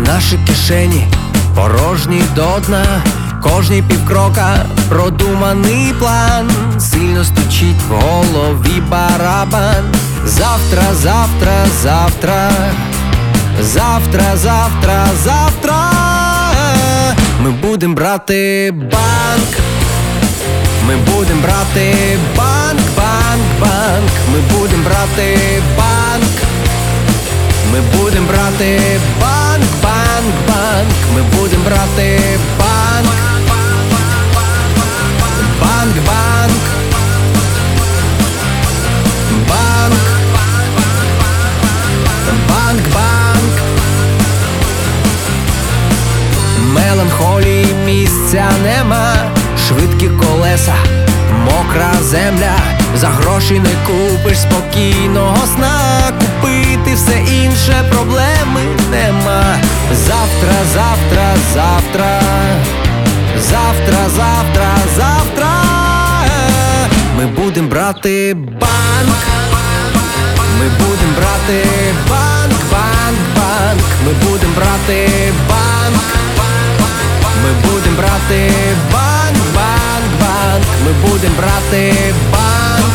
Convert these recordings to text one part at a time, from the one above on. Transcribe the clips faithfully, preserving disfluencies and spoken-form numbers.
Наші кишені порожні до дна, кожні півкрока продуманий план. Сильно стучить в голові барабан. Завтра, завтра, завтра, завтра, завтра, завтра ми будем брати банк. Ми будем брати банк, банк, банк. Ми будем брати банк. Ми будем брати банк, банк, банк. Ми будем брати банк. Банк, банк. Банк. Банк, банк. Меланхолії місця нема. Швидкі колеса, мокра земля. За гроші не купиш спокійного сна. Купити все інше проблеми нема. Завтра, завтра, завтра. Завтра, завтра, завтра ми будем брати банк. Ми будем брати банк, банк, банк. Ми будем брати банк. Ми будем брати банк, банк, банк. Ми будем брати банк.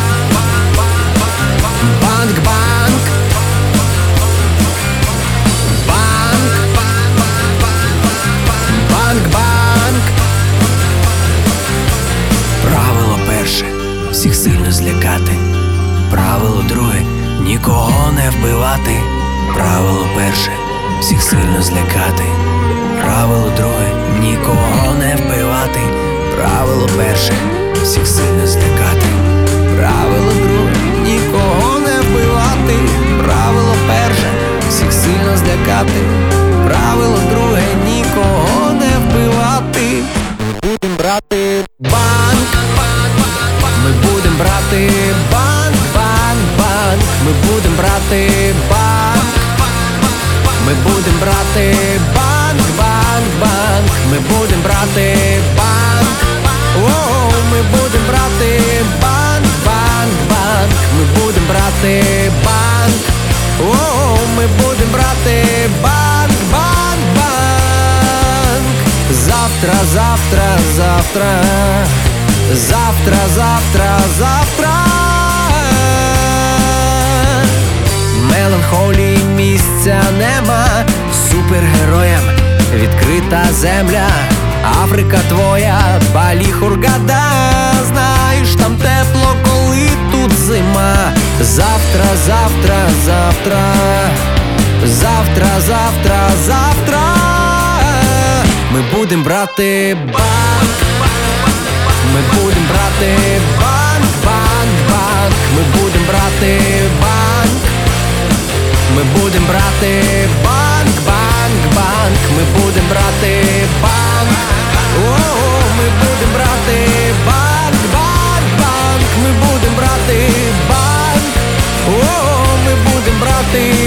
Банк, банк. Банк. Банк, банк. Правило перше – всіх сильно злякати. Правило друге – нікого не вбивати. Правило перше – всіх сильно злякати. Правило друге – нікого не вбивати. Правило перше – всіх сильно злякати. Правило друге – нікого не вбивати. Правило перше – всіх сильно злякати. Правило друге – нікого не вбивати. Будем брати банк. Ми будем брати банк, банк, банк. Ми будем брати банк. Ми будем брати банк, банк, банк. Ми будем брати банк. О, ми будем брати банк, банк, банк. Ми будем брати банк. О, ми будем брати банк, банк, банк. Завтра, завтра, завтра. Завтра, завтра, завтра. Меланхолії місця нема. Супергероям відкрита земля. Африка твоя, Балі, Хургада. Знаєш, там тепло, коли тут зима. Завтра, завтра, завтра. Завтра, завтра, завтра ми будем брати банк. Ми будем брати банк, банк, банк. Ми будем брати банк. Ми будем брати банк, банк, банк. Ми будем брати банк. О, ми будем брати банк, банк, банк. Ми будем брати банк. О, ми будем брати